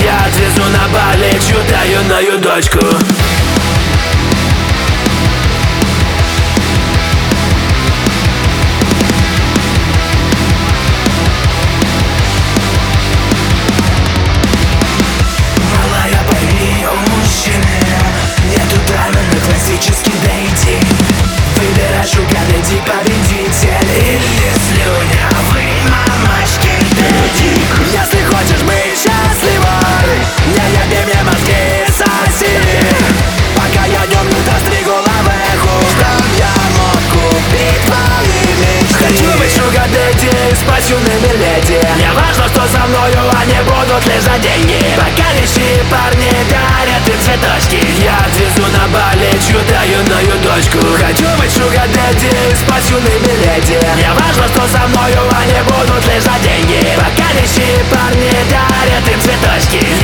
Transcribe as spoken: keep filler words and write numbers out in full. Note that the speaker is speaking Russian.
Я отвезу на Бали чью-то юную дочку. Победитель или слюнявый мамочки дедик. Если хочешь быть счастливой, не еби мне мозги, соси. Пока я днем люто стригу лавеху, чтоб я мог купить твои мечты. хочу быть шугар дэдди, спать юными леди. Не важно, что со мною они будут лишь за деньги. Пока лишние парни дарят им цветочки. Я отвезу на Бали чью-то юную дочку. Хочу быть шугар дэдди, спать юными леди. Не важно, что со мною они будут лишь за деньги. Пока лишние парни дарят им цветочки.